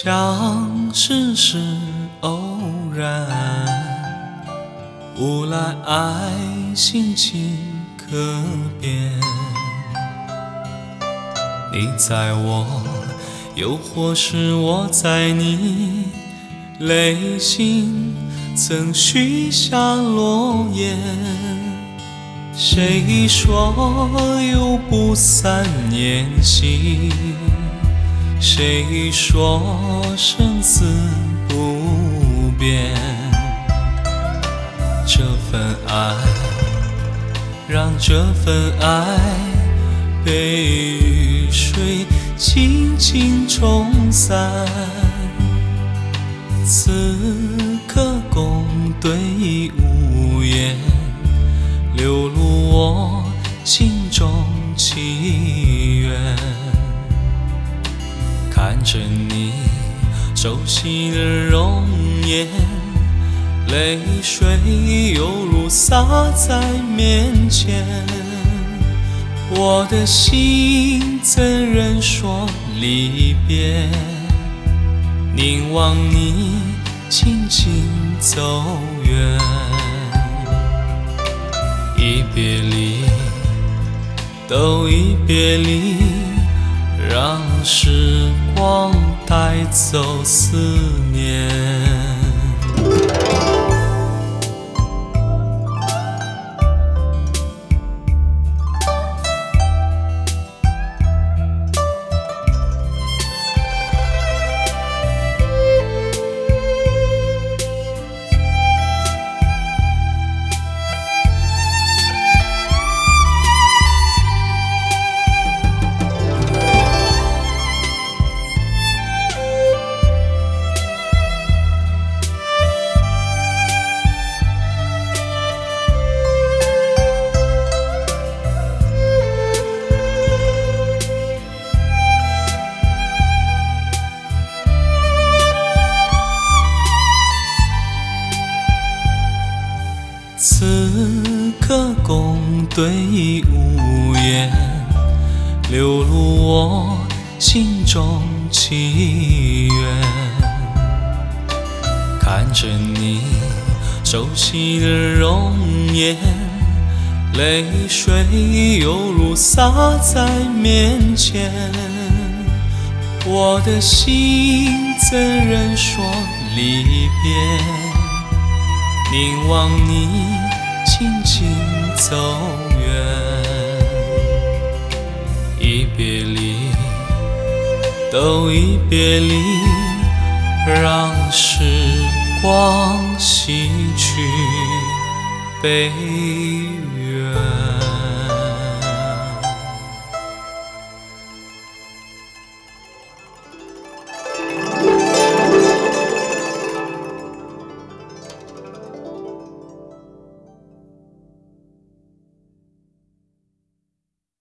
相识是偶然，无赖爱心情可变。你在我，又或是我在你，泪心曾许下诺言。谁说有不散宴席？谁说生死不变？这份爱，让这份爱被雨水轻轻冲散。此刻共对无言，流露我心中祈愿。看着你熟悉的容颜，泪水犹如洒在面前。我的心怎忍说离别？凝望你轻轻走远。一别离，都一别离，让时光带走思念。此刻共对无言，流露我心中祈愿。看着你熟悉的容颜，泪水犹如洒在面前。我的心怎忍说离别？凝望你轻轻走远。一别离，都一别离，让时光洗去悲